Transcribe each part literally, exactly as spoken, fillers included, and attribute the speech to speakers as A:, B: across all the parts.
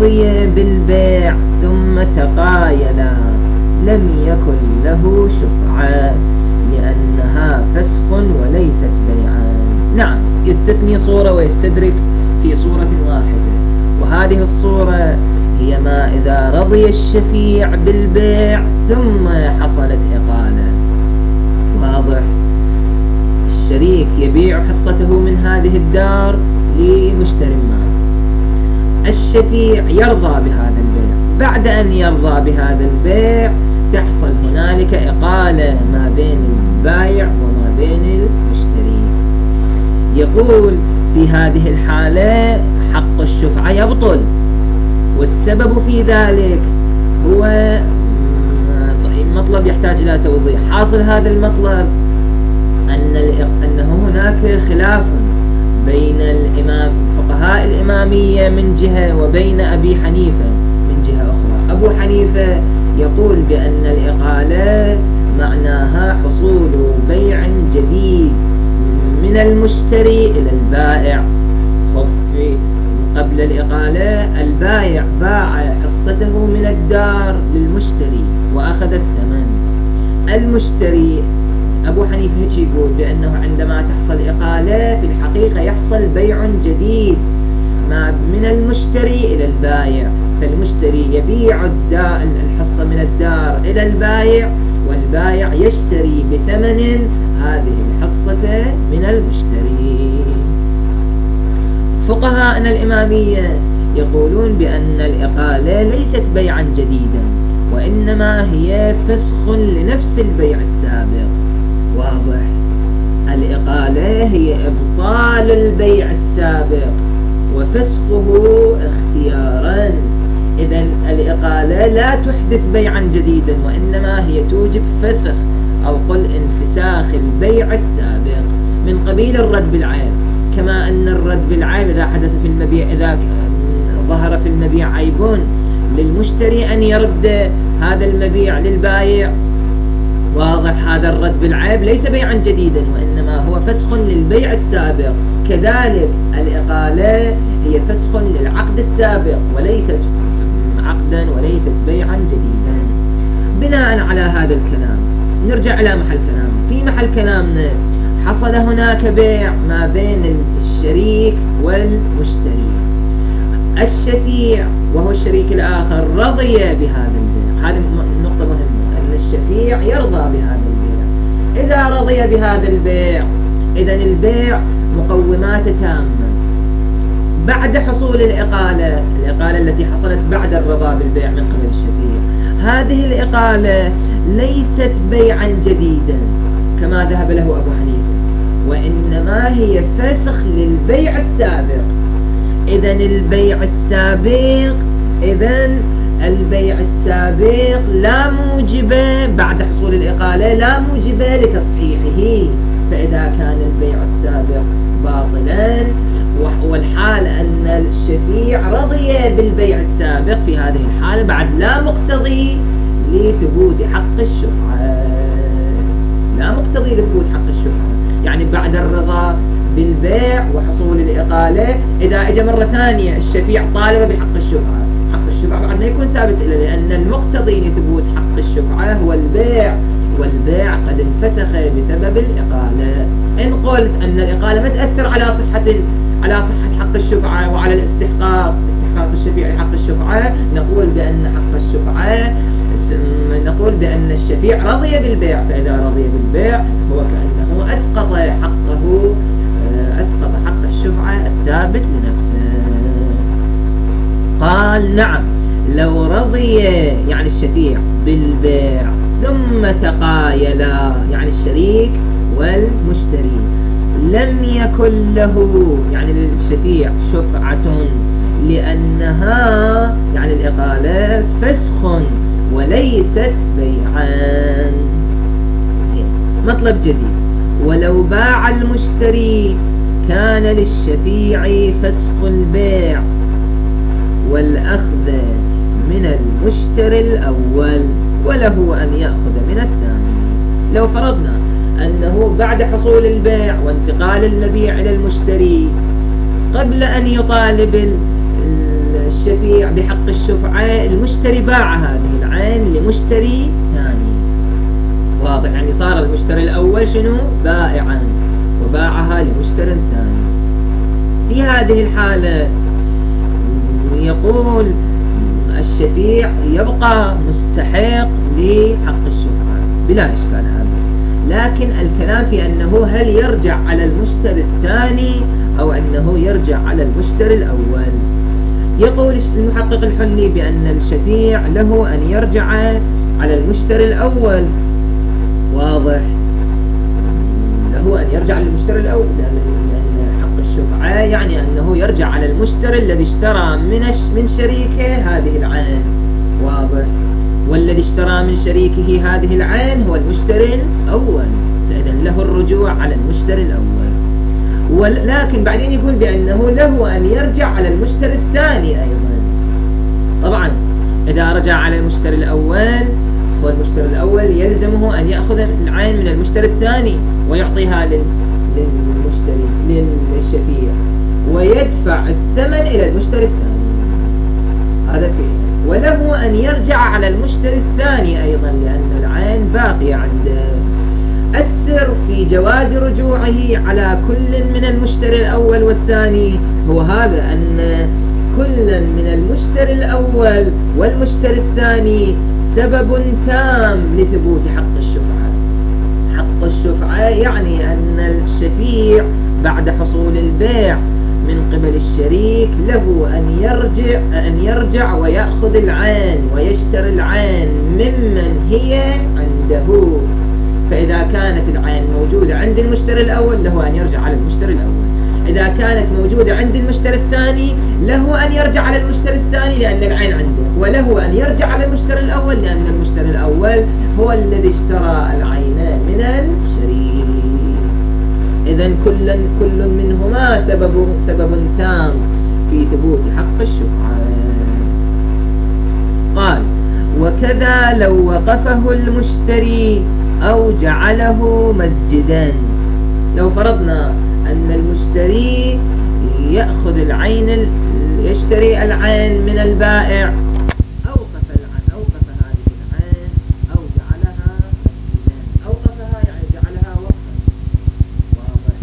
A: رضي بالبيع ثم تقايلا لم يكن له شفعة لأنها فسخ وليست بيعا. نعم، يستثني صورة ويستدرك في صورة واحدة، وهذه الصورة هي ما إذا رضي الشفيع بالبيع ثم حصلت إقالة. واضح؟ الشريك يبيع حصته من هذه الدار لمشتر ما، الشفيع يرضى بهذا البيع، بعد أن يرضى بهذا البيع تحصل هنالك إقالة ما بين البائع وما بين المشتري. يقول في هذه الحالة حق الشفعة يبطل، والسبب في ذلك هو مطلب يحتاج إلى توضيح. حاصل هذا المطلب أن أنه هناك خلاف بين الإمام فقهاء الإمامية من جهة وبين أبي حنيفة من جهة أخرى. أبو حنيفة يقول بأن الإقالة معناها حصول بيع جديد من المشتري إلى البائع. قبل الإقالة البائع باع حصته من الدار للمشتري وأخذ الثمن. المشتري أبو حنيفة يقول بأنه عندما تحصل إقالة في الحقيقة يحصل بيع جديد ما من المشتري إلى البائع، فالمشتري يبيع الحصة من الدار إلى البائع، والبائع يشتري بثمن هذه الحصة من المشتري. فقهاءنا الإمامية يقولون بأن الإقالة ليست بيعا جديدا، وإنما هي فسخ لنفس البيع السابق. واضح؟ الإقالة هي إبطال البيع السابق وفسخه اختيارا. إذن الإقالة لا تحدث بيعا جديدا، وإنما هي توجب فسخ أو قل انفساخ البيع السابق من قبيل الرد بالعيب. كما أن الرد بالعيب إذا حدث في المبيع، إذا ظهر في المبيع عيب للمشتري أن يرد هذا المبيع للبائع. واضح؟ هذا الرد بالعيب ليس بيعا جديدا، وإنما هو فسخ للبيع السابق. كذلك الإقالة هي فسخ للعقد السابق وليست عقدا وليست بيعا جديدا. بناء على هذا الكلام نرجع إلى محل كلام. في محل كلامنا حصل هناك بيع ما بين الشريك والمشتري. الشفيع وهو الشريك الآخر رضي بهذا البيع. هذه النقطة مهمة، أن الشفيع يرضى بهذا البيع. إذا رضي بهذا البيع إذن البيع مقومات تامة. بعد حصول الإقالة، الإقالة التي حصلت بعد الرضا بالبيع من قبل الشفيع، هذه الإقالة ليست بيعا جديدا كما ذهب له أبو حنيفة، وإنما هي فسخ للبيع السابق. إذن البيع السابق إذن البيع السابق لا موجب بعد حصول الإقالة لا موجب لتصحيحه. فإذا كان البيع السابق باطلا والحال أن الشفيع رضي بالبيع السابق، في هذه الحالة بعد لا مقتضي لثبوت حق الشفعة، لا مقتضي لثبوت حق الشفعة. يعني بعد الرضا بالبيع وحصول الإقالة إذا اجى مرة ثانية الشفيع طالب بحق الشفعة، حق الشفعة بعد ما يكون ثابت إلا، لأن المقتضي لثبوت حق الشفعة هو البيع، والبيع قد انفسخ بسبب الإقالة. إن قلت أن الإقالة ما تأثر على صحة على صحة حق الشفعة وعلى الاستحقاق استحقاق الشفيع لحق الشفعة، نقول بأن حق الشفعة نقول بأن الشفيع رضي بالبيع. فإذا رضي بالبيع هو كأنه أسقط حقه، أسقط حق الشفعة الثابت لنفسه. قال نعم، لو رضي يعني الشفيع بالبيع ثم تقايلا يعني الشريك والمشتري، لم يكن له يعني للشفيع شفعة، لأنها يعني الإقالة فسخ وليست بيعان. مطلب جديد: ولو باع المشتري كان للشفيع فسخ البيع والأخذ من المشتري الأول، وله أن يأخذ من الثاني. لو فرضنا أنه بعد حصول البيع وانتقال المبيع إلى المشتري، قبل أن يطالب الشفيع بحق الشفعة المشتري باع هذه العين لمشتري ثاني. واضح؟ يعني صار المشتري الأول شنو؟ بائعا وباعها لمشتري ثاني. في هذه الحالة يقول الشفيع يبقى مستحق لحق الشفعة بلا إشكال هذا، لكن الكلام في أنه هل يرجع على المشتري الثاني أو أنه يرجع على المشتري الأول. يقول المحقق الحلي بأن الشفيع له أن يرجع على المشتري الأول. واضح؟ له أن يرجع للمشتري الأول، لأن حق الشفعة يعني أنه يرجع على المشتري الذي اشترى من من شريكه هذه العين. واضح؟ والذي اشترى من شريكه هذه العين هو المشتري الأول، فإذا له الرجوع على المشتري الأول. ولكن بعدين يقول بأنه له أن يرجع على المشتري الثاني أيضا. طبعا إذا رجع على المشتري الأول والمشتري الأول يلزمه أن يأخذ العين من المشتري الثاني ويعطيها للمشتري للشفيع ويدفع الثمن إلى المشتري الثاني. هذا فيه. وله أن يرجع على المشتري الثاني أيضا لأن العين باقية عنده. السر في جواز رجوعه على كل من المشتري الأول والثاني هو هذا، أن كل من المشتري الأول والمشتري الثاني سبب تام لثبوت حق الشفعة. حق الشفعة يعني أن الشفيع بعد حصول البيع من قبل الشريك له أن يرجع أن يرجع ويأخذ العين ويشتري العين ممن هي عنده. فإذا كانت العين موجودة عند المشتري الأول له أن يرجع على المشتري الأول، إذا كانت موجودة عند المشتري الثاني له أن يرجع على المشتري الثاني لأن العين عنده، وله أن يرجع على المشتري الأول لأن المشتري الأول هو الذي اشترى العين من الشريك. إذن كل كل منهما سبب سبب تام في ثبوت حق الشفعة. قال: وكذا لو وقفه المشتري أو جعله مسجدا. لو فرضنا أن المشتري يأخذ العين يشتري العين من البائع، أوقف العين أوقف هذه العين أو جعلها مسجدا. أوقفها يعني جعلها وقفا. واضح؟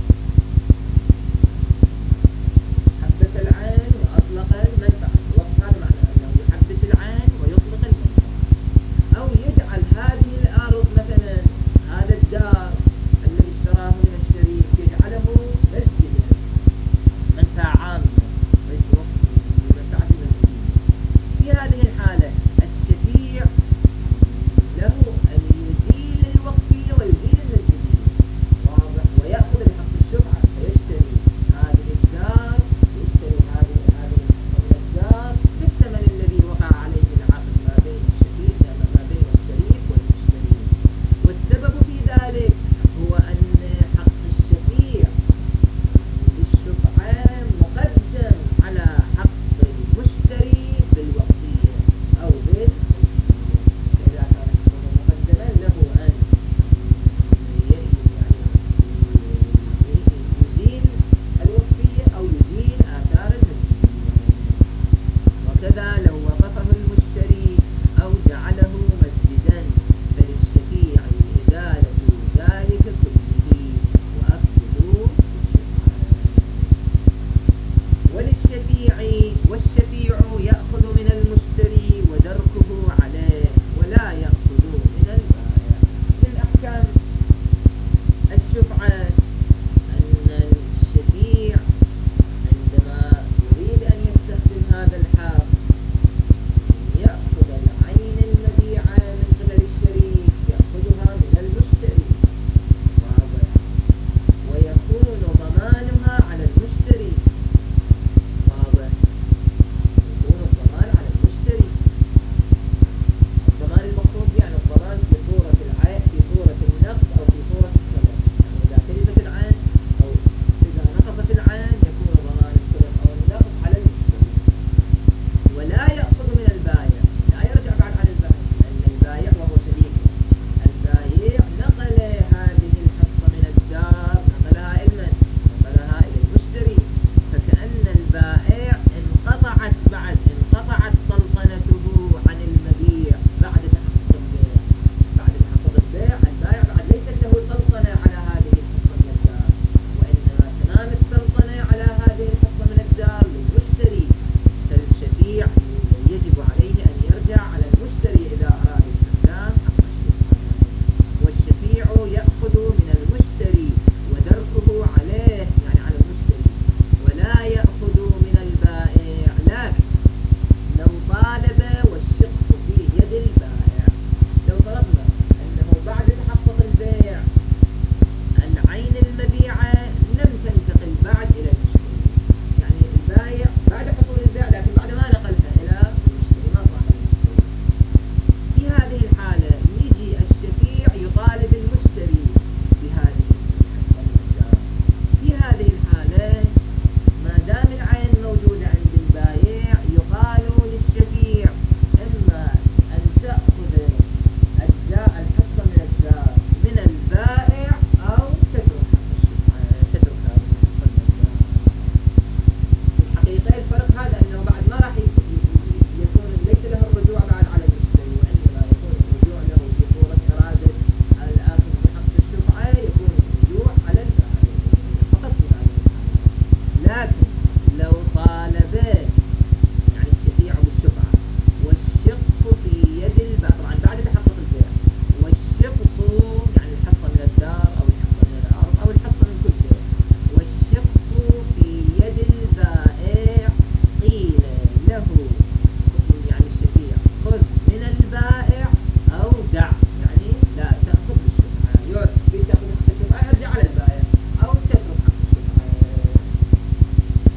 A: حبس العين وأطلق المنفعة. وقف هذا معناه أنه يحبس العين ويطلق المنفعة. أو يجعل هذه الأرض مثلا هذا الدار الذي اشتراه من الشريك يجعله مسجدا، منفعة عامة ليس وقف لمنفعة المسجدين. في هذه لكن لو طالب يعني الشفيع بالشفعة والشخص في يد البائع، طبعا بعد تحقق البيع، والشخص يعني الحصة من الدار أو الحصة من الأرض أو الحصة من كل شيء، والشخص في يد البائع، قيل له يعني الشفيع خذ من البائع أو دع، يعني لا تأخذ بالشفعة، يعطي تأخذ الشفعة ارجع على البائع، أو تترك حق الشفعة.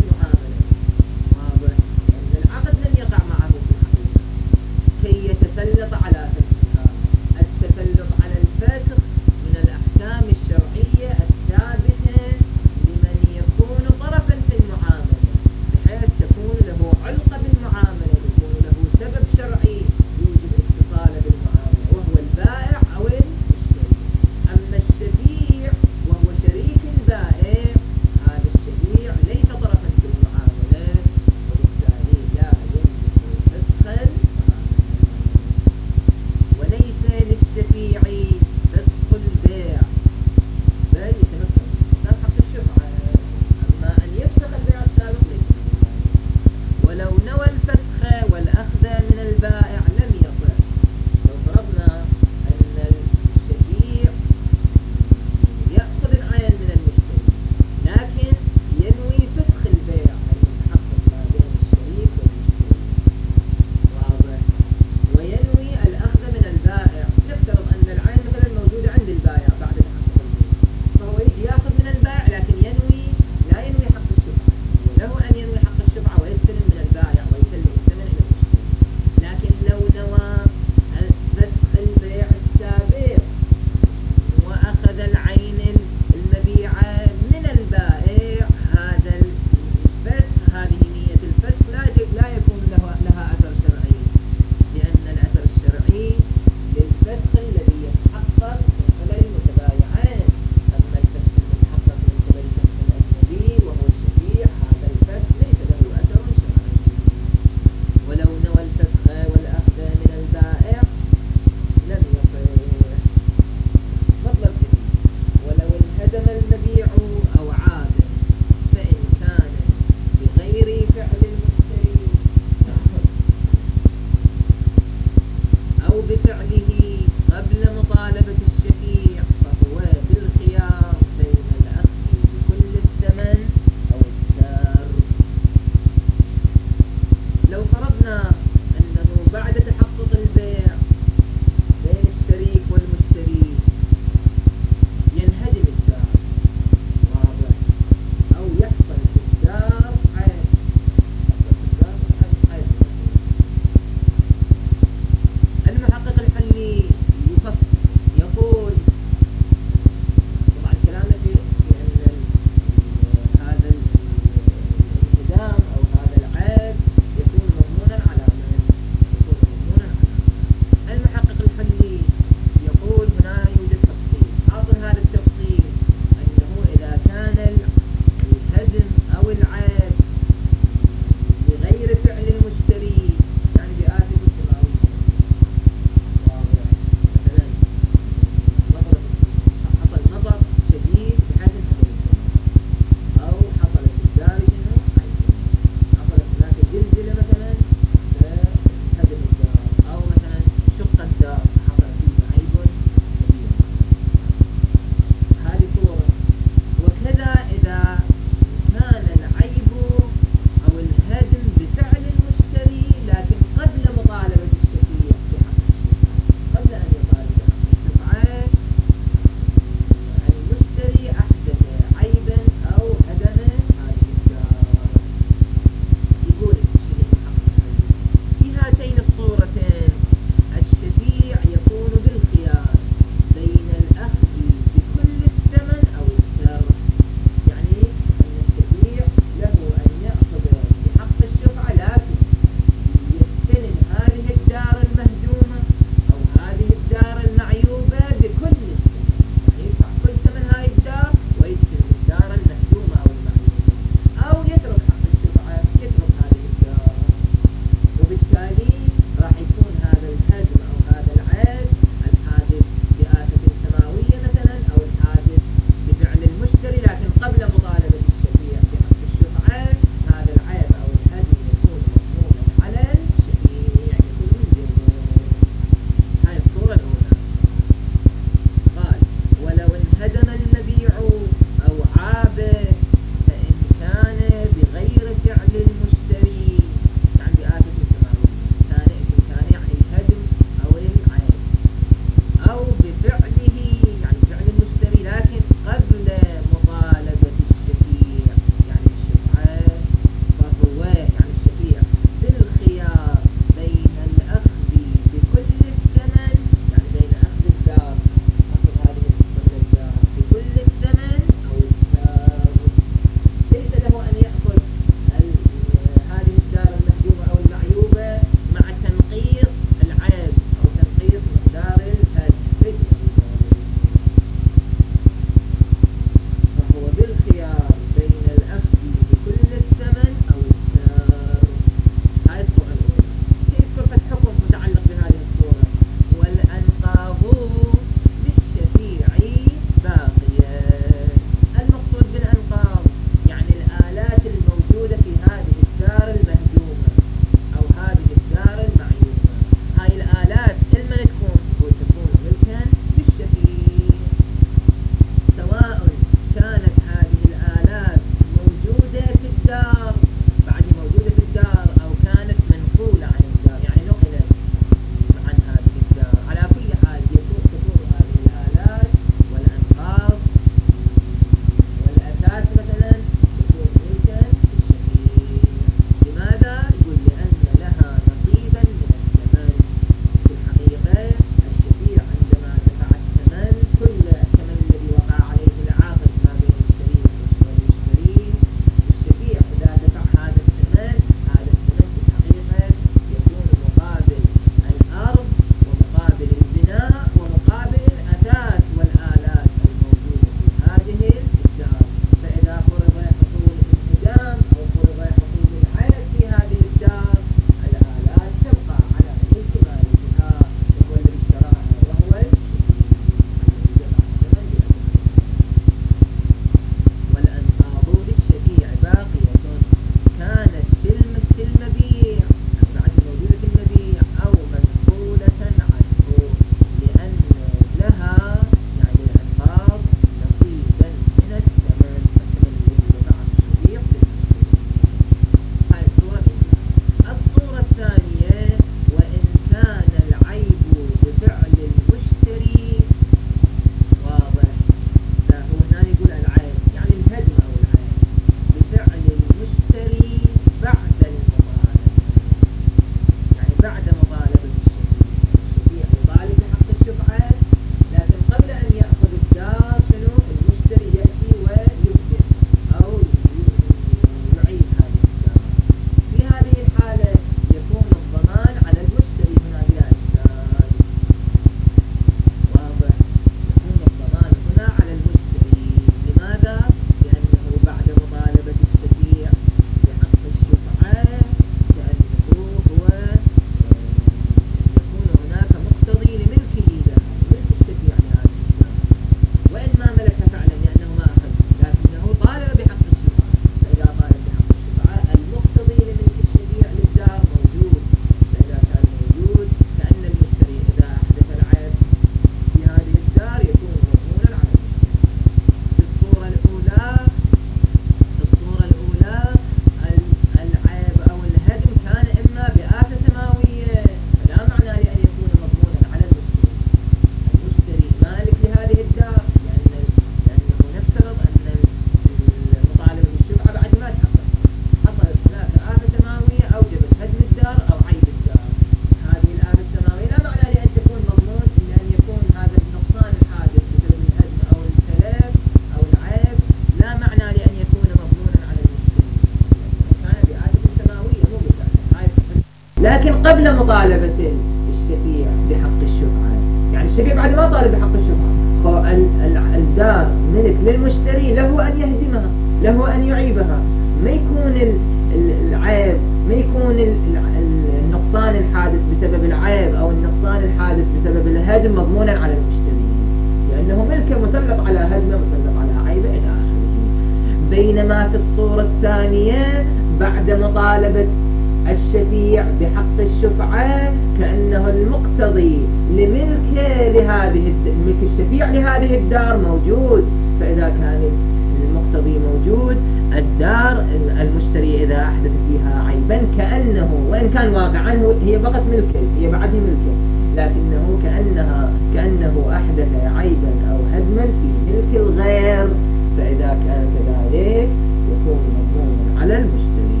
A: لكن قبل مطالبة الشفيع بحق الشفعة، يعني الشفيع بعد ما طالب بحق الشفعة، الدار ملك للمشتري، له أن يهدمها، له أن يعيبها، ما يكون العيب، ما يكون النقصان الحادث بسبب العيب أو النقصان الحادث بسبب الهدم مضمونا على المشتري، لأنه ملكه مسلط على هدمه، مسلط على عيبه إلى آخره. بينما في الصورة الثانية بعد مطالبة الشفيع بحق الشفعة كأنه المقتضي لملكه لهذه ملك الشفيع لهذه الدار موجود، فإذا كان المقتضي موجود الدار المشتري إذا أحدث فيها عيبا كأنه وإن كان واقعا هي فقط ملكه، هي بعد ملكه، لكنه كأنها كأنه أحدث عيبا أو هدما في ملك الغير، فإذا كان كذلك يكون مضمونا على المشتري.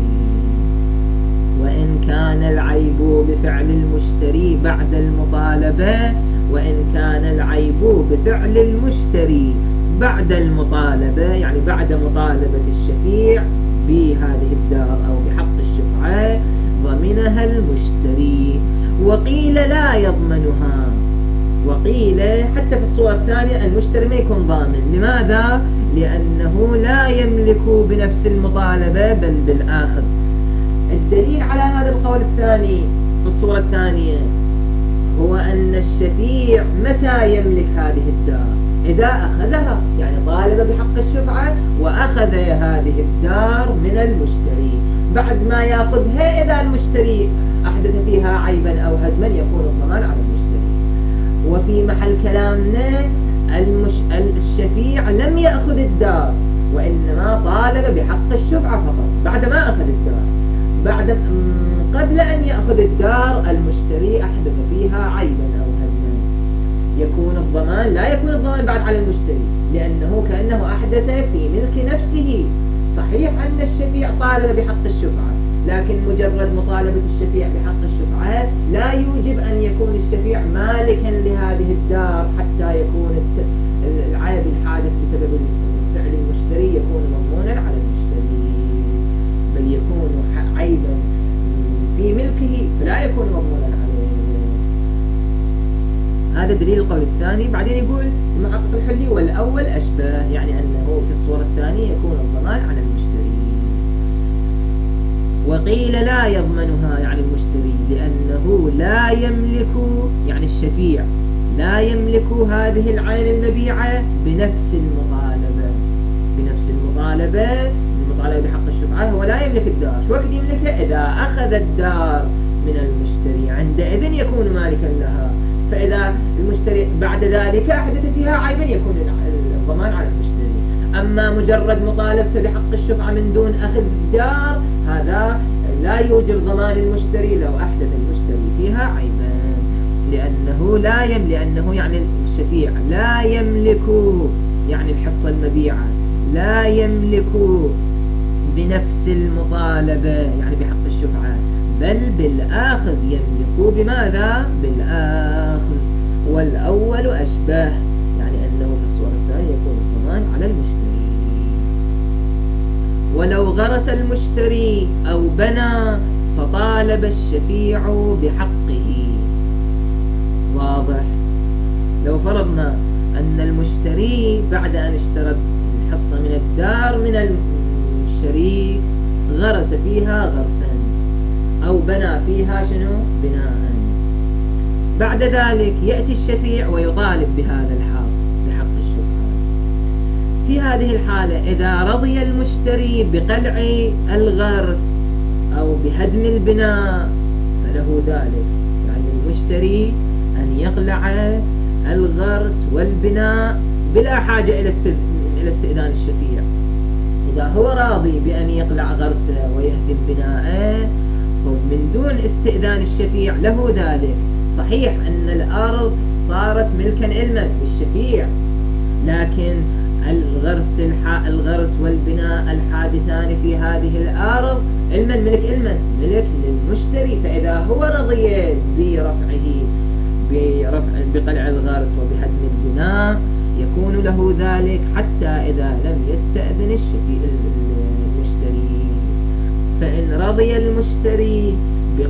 A: وإن كان العيب بفعل المشتري بعد المطالبة وإن كان العيب بفعل المشتري بعد المطالبة، يعني بعد مطالبة الشفيع بهذه الدار أو بحق الشفعة، ضمنها المشتري. وقيل لا يضمنها، وقيل حتى في الصورة الثانية المشتري ما يكون ضامن. لماذا؟ لأنه لا يملك بنفس المطالبة بل بالآخر. الدليل على هذا القول الثاني في الصورة الثانية هو أن الشفيع متى يملك هذه الدار؟ إذا أخذها، يعني طالب بحق الشفعة وأخذ هذه الدار من المشتري. بعد ما يأخذها إذا المشتري أحدث فيها عيبا أو هدما يكون الضمان على المشتري. وفي محل كلامنا المش... الشفيع لم يأخذ الدار وإنما طالب بحق الشفعة فقط بعد ما أخذ الدار. بعد قبل أن يأخذ الدار المشتري أحدث فيها عيبا أو هدما، يكون الضمان لا يكون الضمان بعد على المشتري، لأنه كأنه أحدث في ملك نفسه. صحيح أن الشفيع طالب بحق الشفعة، لكن مجرد مطالبة الشفيع بحق الشفعة لا يوجب أن يكون الشفيع مالكا لهذه الدار حتى يكون العيب الحادث بسبب فعل المشتري يكون مضمونا على المشتري، بل يكون عيبا في ملكه فلا يكون مضمونا عليه. هذا دليل القول الثاني. بعدين يقول المحقق الحلي والأول أشبه، يعني أنه في الصورة الثانية يكون الضمان على المشتري. وقيل لا يضمنها يعني المشتري لأنه لا يملك، يعني الشفيع لا يملك هذه العين المبيعة بنفس المطالبة، بنفس المطالبة المطالبة بحق الشفعة هو لا يملك الدار. شو وقت يملكها؟ إذا أخذ الدار من المشتري عندئذ يكون مالكا لها، فإذا المشتري بعد ذلك أحدث فيها عيبا يكون الضمان على المشتري. أما مجرد مطالبته بحق الشفعة من دون أخذ الدار هذا لا يوجب ضمان المشتري لو أحدث المشتري فيها عيبا، لأنه لا يملك، لأنه يعني الشفيع لا يملك يعني الحصة المبيعة لا يملك بنفس المطالبة يعني بحق الشفعة، بل بالآخذ يملك. بماذا؟ بالآخذ. والأول أشبه، يعني أنه في الصورة الثانية يكون الضمان على المشتري. ولو غرس المشتري أو بنى فطالب الشفيع بحقه. واضح؟ لو فرضنا أن المشتري بعد أن اشترى الحصة من الدار من الشريك غرس فيها غرسا أو بنى فيها شنو؟ بناء. بعد ذلك يأتي الشفيع ويطالب بهذا الحق بحق الشفعة. في هذه الحالة إذا رضي المشتري بقلع الغرس أو بهدم البناء فله ذلك، يعني المشتري أن يقلع الغرس والبناء بلا حاجة إلى استئذان الشفيع. إذا هو راضي بأن يقلع غرسه ويهدم بناءه من دون استئذان الشفيع له ذلك. صحيح أن الأرض صارت ملكا إلما للشفيع، لكن الغرس الغرس والبناء الحادثان في هذه الأرض علما ملك علما ملك للمشتري. فإذا هو رضي برفعه برفع بقلع الغرس وبهدم البناء يكون له ذلك حتى إذا لم يستأذن الشفيع المشتري. فإن رضي المشتري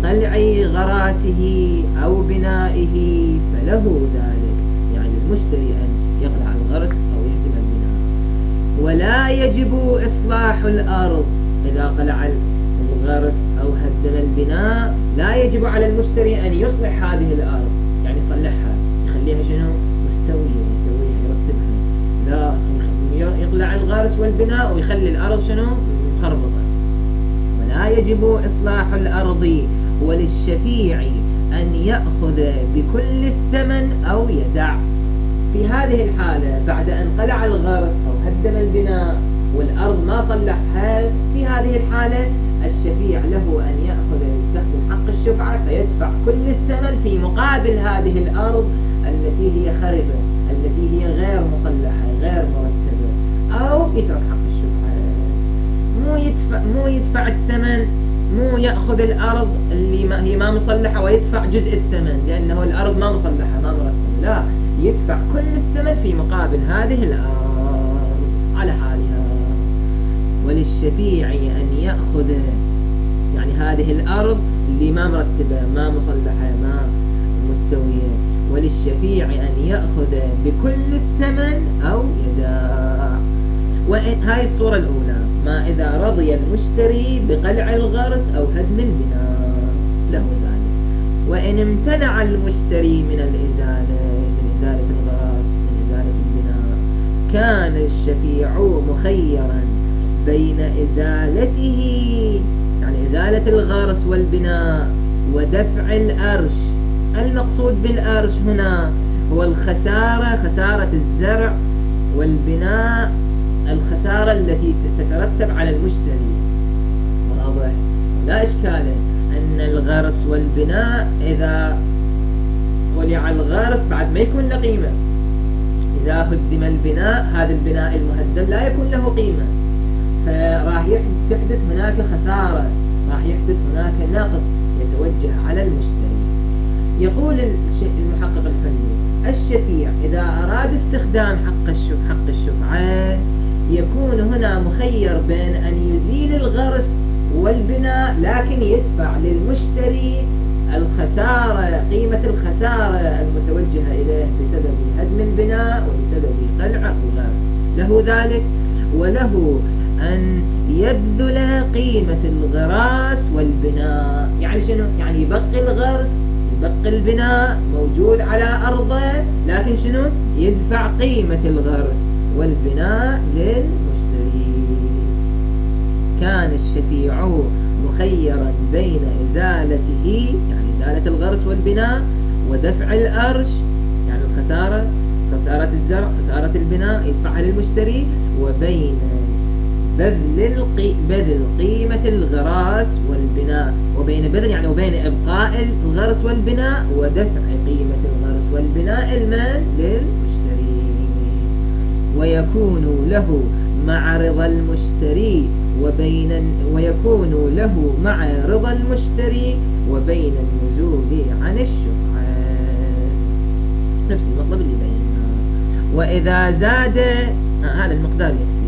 A: بقلع غراته أو بنائه فله ذلك، يعني المشتري أن يقلع الغرس أو يهدم البناء. ولا يجب إصلاح الأرض إذا قلع الغرس أو هدم البناء، لا يجب على المشتري أن يصلح هذه الأرض، يعني يصلحها يخليها شنو مستوية، يسويها يرتبها، لا يقلع الغرس والبناء ويخلي الأرض شنو مخربطة. ولا يجب إصلاح الأرض. وللشفيع أن يأخذ بكل الثمن أو يدع. في هذه الحالة بعد أن قلع الغرس أو هدم البناء والأرض ما صلحها، في هذه الحالة الشفيع له أن يأخذ يستخدم حق الشفعة فيدفع كل الثمن في مقابل هذه الأرض التي هي خربة، التي هي غير مصلحة غير مرتبة، أو يترك حق الشفعة. مو يدفع مو يدفع الثمن، مو يأخذ الأرض اللي ما هي ما مصلحة ويدفع جزء الثمن لأنه الأرض ما مصلحة ما مرتبة، لا، يدفع كل الثمن في مقابل هذه الأرض على حالها. وللشفيع أن يأخذ يعني هذه الأرض اللي ما مرتبة ما مصلحة ما مستوية، وللشفيع أن يأخذ بكل الثمن أو يداع. وهاي الصورة الأولى، ما إذا رضي المشتري بقلع الغرس أو هدم البناء له ذلك. وإن امتنع المشتري من الإزالة من إزالة الغرس من إزالة البناء، كان الشفيع مخيرا بين إزالته يعني إزالة الغرس والبناء ودفع الأرش. المقصود بالأرش هنا هو الخسارة، خسارة الزرع والبناء، الخسارة التي تترتب على المشتري. واضح؟ لا إشكال أن الغرس والبناء إذا قلع الغرس بعد ما يكون له قيمة، إذا هدم البناء هذا البناء المهدم لا يكون له قيمة، فراح يحدث هناك خسارة، راح يحدث هناك نقص يتوجه على المشتري. يقول المحقق الفني الشفيع إذا أراد استخدام حق الشفع حق الشفعة يكون هنا مخير بين أن يزيل الغرس والبناء لكن يدفع للمشتري الخسارة، قيمة الخسارة المتوجهة إليه بسبب هدم البناء وبسبب قلع الغرس له ذلك. وله أن يبذل قيمة الغراس والبناء، يعني شنو؟ يعني يبقي الغرس يبقي البناء موجود على أرضه، لكن شنو؟ يدفع قيمة الغرس والبناء للمشتري. كان الشفيع مخيرا بين إزالته يعني إزالة الغرس والبناء ودفع الأرش يعني الخسارة، خسارة الزرع خسارة البناء يدفعها للمشتري، وبين بذل بذل قيمة الغراس والبناء، وبين بذل يعني وبين إبقاء الغرس والبناء ودفع قيمة الغرس والبناء المال للمشتري. ويكون له مع رضا المشتري وبين ويكون له مع رضا المشتري وبين النزول عن الشفعة، نفس المطلب اللي بيننا. وإذا زاد آه هذا المقدار يكفي.